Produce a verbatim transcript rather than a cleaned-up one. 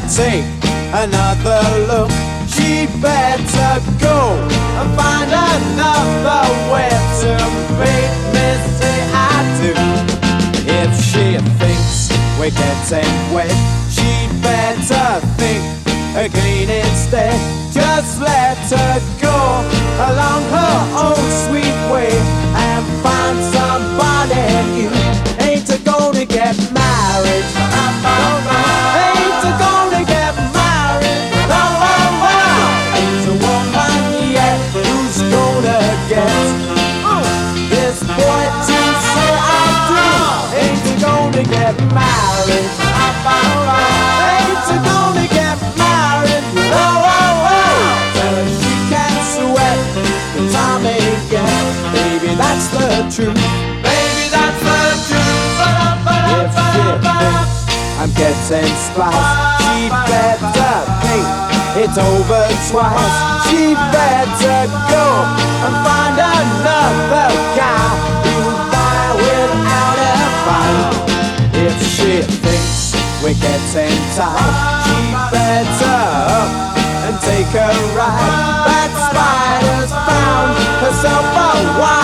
take another look. She better go and find another way to make me say I do. If she thinks we're getting wet, she'd better think again instead. Just let her go along her own sweet way and find somebody new. Ain't a gonna get married, ain't a gonna get married, no, no, no. Ain't a woman yet who's gonna get uh, this boy to say I do. Ain't a gonna get married, ain't a gonna get married, no, no, no. Tell her she can't sweat the time again. Baby, that's the truth. Baby, that's the truth. If she thinks I'm getting spliced, she better think it's over twice. She better go and find another guy who'll die without a fight. If she thinks we're getting tight, she better up and take a ride. That spider's found herself a wife.